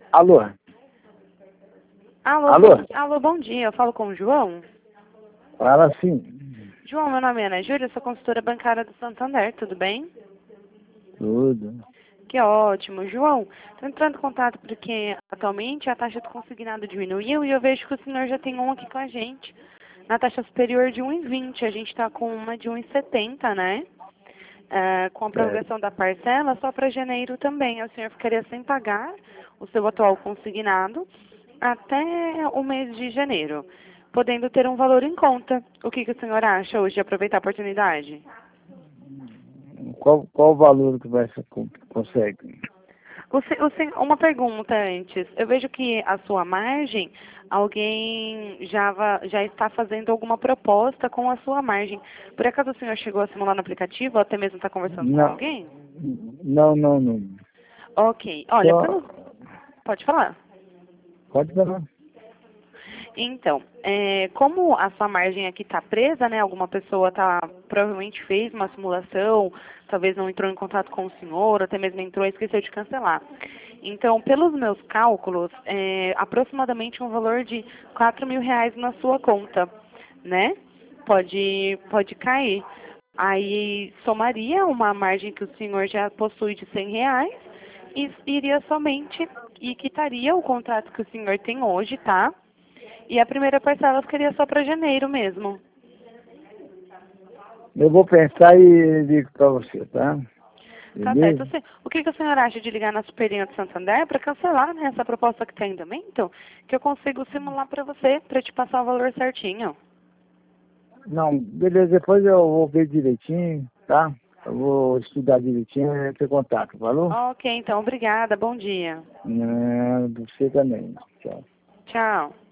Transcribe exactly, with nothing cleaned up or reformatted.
Alô? Alô, Alô? Bom, alô, bom dia. Eu falo com o João. Fala sim. João, meu nome é Ana Júlia, sou consultora bancária do Santander, tudo bem? Tudo. Que ótimo. João, estou entrando em contato porque atualmente a taxa do consignado diminuiu e eu vejo que o senhor já tem um aqui com a gente. Na taxa superior de um vírgula vinte, a gente está com uma de um vírgula setenta, né? É, com a Certo. prorrogação da parcela só para janeiro também. O senhor ficaria sem pagar o seu atual consignado até o mês de janeiro, podendo ter um valor em conta. O que, que o senhor acha hoje de aproveitar a oportunidade? Qual, qual o valor que vai ser co- consegue? O se- o sen- uma pergunta antes. Eu vejo que a sua margem, alguém já, va- já está fazendo alguma proposta com a sua margem. Por acaso o senhor chegou a simular no aplicativo ou até mesmo está conversando com Não, alguém? não, não, não. Ok. Olha, Só, quando... Pode falar. pode falar. Então, é, como a sua margem aqui está presa, né? Alguma pessoa tá, provavelmente fez uma simulação, talvez não entrou em contato com o senhor, até mesmo entrou e esqueceu de cancelar. Então, pelos meus cálculos, é, aproximadamente um valor de quatro mil reais na sua conta, né? Pode, pode cair. Aí somaria uma margem que o senhor já possui de cem reais e iria somente e quitaria o contrato que o senhor tem hoje, tá? E a primeira parcela ficaria só para janeiro mesmo. Eu vou pensar e ligo para você, tá? Tá certo. Beleza? Você- O que, que o senhor acha de ligar na Superinha de Santander para cancelar, né, essa proposta que está em andamento? Que eu consigo simular para você, para te passar o valor certinho. Não, beleza, depois eu vou ver direitinho, tá? Eu vou estudar direitinho e ter contato, falou? Ok, então, obrigada. Bom dia. Não, você também. Tchau. Tchau.